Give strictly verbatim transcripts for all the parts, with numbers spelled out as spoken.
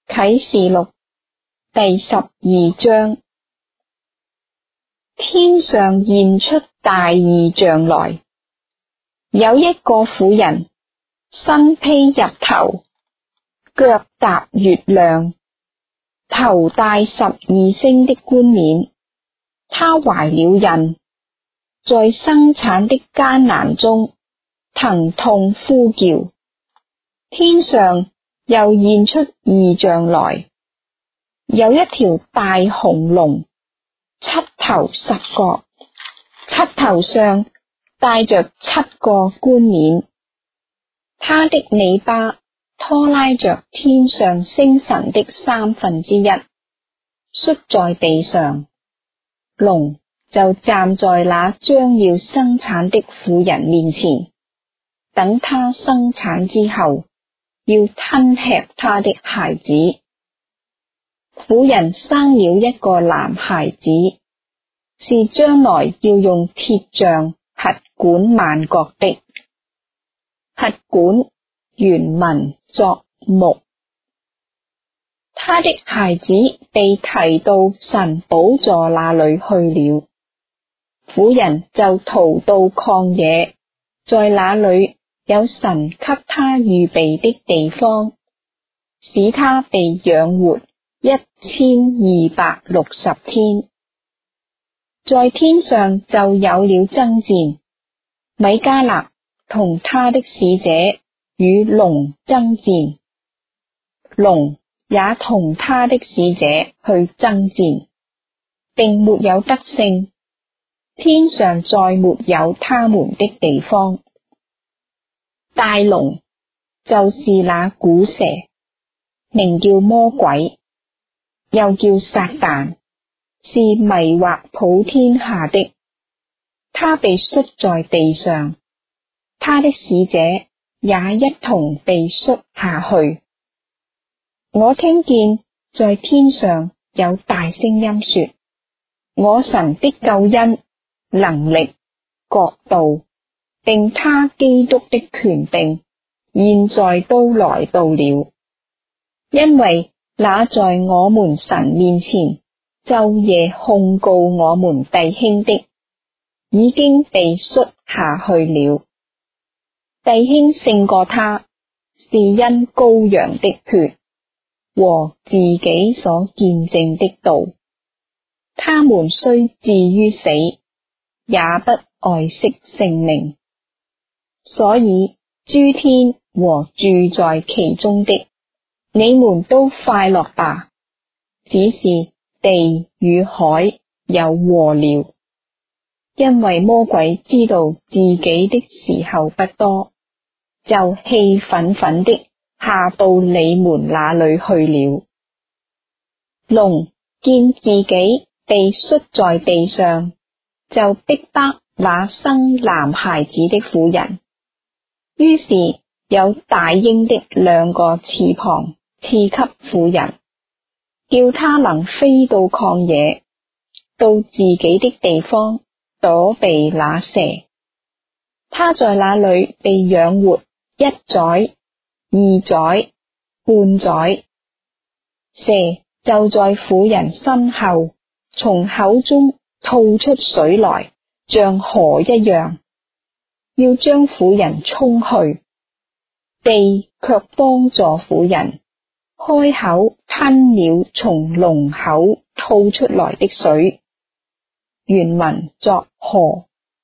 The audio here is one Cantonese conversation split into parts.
啟示錄第十二章。天上現出大異象來，有一個婦人，身披日頭，腳踏月亮，頭戴十二星的冠冕。她懷了孕，在生產的艱難中疼痛呼叫。天上又現出異象來，有一條大紅龍，七頭十角，七頭上帶着七個冠冕。它的尾巴拖拉着天上星辰的三分之一，摔在地上。龍就站在那將要生產的婦人面前，等她生產之後，要吞吃她的孩子。婦人生了一個男孩子，是將來要用鐵杖轄管萬國的。轄管原文作牧。他的孩子被提到神寶座那裏去了，婦人就逃到曠野，在那裏有神給他預備的地方，使他被養活一千二百六十天。在天上就有了爭戰，米迦勒同他的使者與龍爭戰，龍也同他的使者去爭戰，並沒有得勝。天上再沒有他們的地方。大龍就是那古蛇，名叫魔鬼，又叫撒旦，是迷惑普天下的。他被摔在地上，他的使者也一同被摔下去。我聽見在天上有大聲音說：我神的救恩、能力、國度，並他基督的權柄，現在都來到了。因為那在我們神面前晝夜控告我們弟兄的，已經被摔下去了。弟兄勝過他，是因羔羊的血和自己所見證的道。他們雖至於死，也不愛惜性命。所以諸天和住在其中的，你們都快樂吧！只是地與海有禍了，因為魔鬼知道自己的時候不多，就氣憤憤的下到你們那裏去了。龍見自己被摔在地上，就逼迫那生男孩子的婦人。於是有大鷹的兩個翅膀賜給婦人，叫她能飛到曠野，到自己的地方躲避那蛇。她在那裏被養活一載、二載、半載。蛇就在婦人身後，從口中吐出水來，像河一樣，要將婦人沖去。地卻幫助婦人，開口吞了從龍口吐出來的水，原文作河。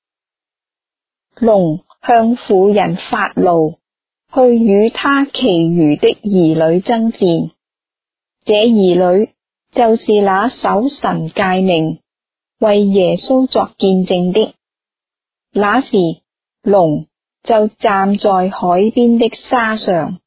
龍向婦人發怒，去與他其餘的兒女爭戰。這兒女就是那守神誡命、為耶穌作見證的。那時龍就站在海邊的沙上，